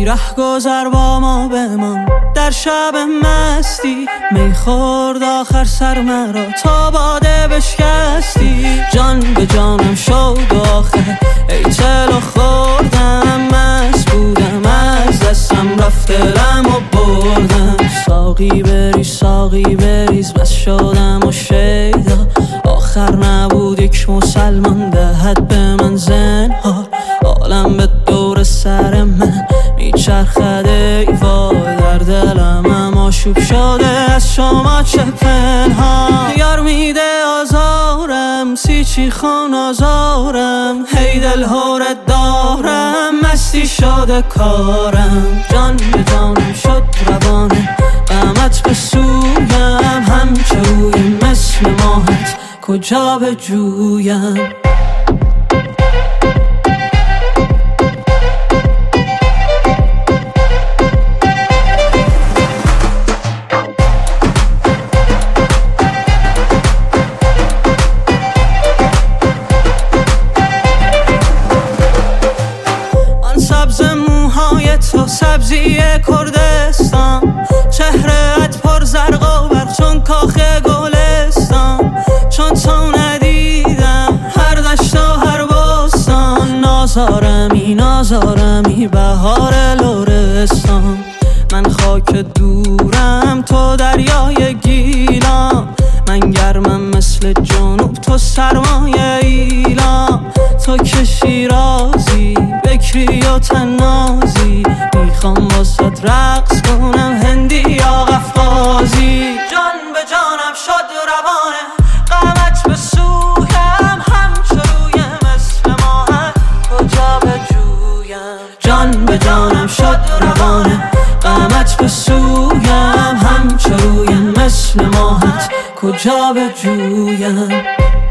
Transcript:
ره گذر با ما بمان در شب مستی، می خورد آخر سر مرا تا باده بشکستی. جان به جانم شد و آخر ای تلو خوردم، مست بودم از دستم رفت دلم و بردم. ساقی بریز ساقی بریز بس شدم و شیدا، آخر نبود یک مسلمان دهد به من زنهار. عالم به دور سر من میچرخد ای وای، در دلم هم آشوب شده از شما چه پنهان. یار میده آزارم سیچی خون آزارم، هی دل هورت دارم مستی شده کارم. جان به جانم شد روانه غمت به سویم، همچوی مثل ماهت کجا به جویم. سبز موهای تو سبزی کردستان، چهره‌ات پر زرق و برق چون کاخ گلستان. چون تو ندیدم هر دشت و هر بستان، نازارمی نازارمی بهار لرستان. من خاک دورم تو دریای گیلان، من گرمم مثل جنوب تو سرمایه ایلام. تو که شیرازی بکری و تنازی، میخوام واسد رقص کنم هندی یا قفقازی. جان به جانم شد روانه غمت به سویم، همچروی مثل ماهت کجا به جویم. جان به جانم شد روانه غمت به سویم، همچروی مثل ماهت کجا به جویم.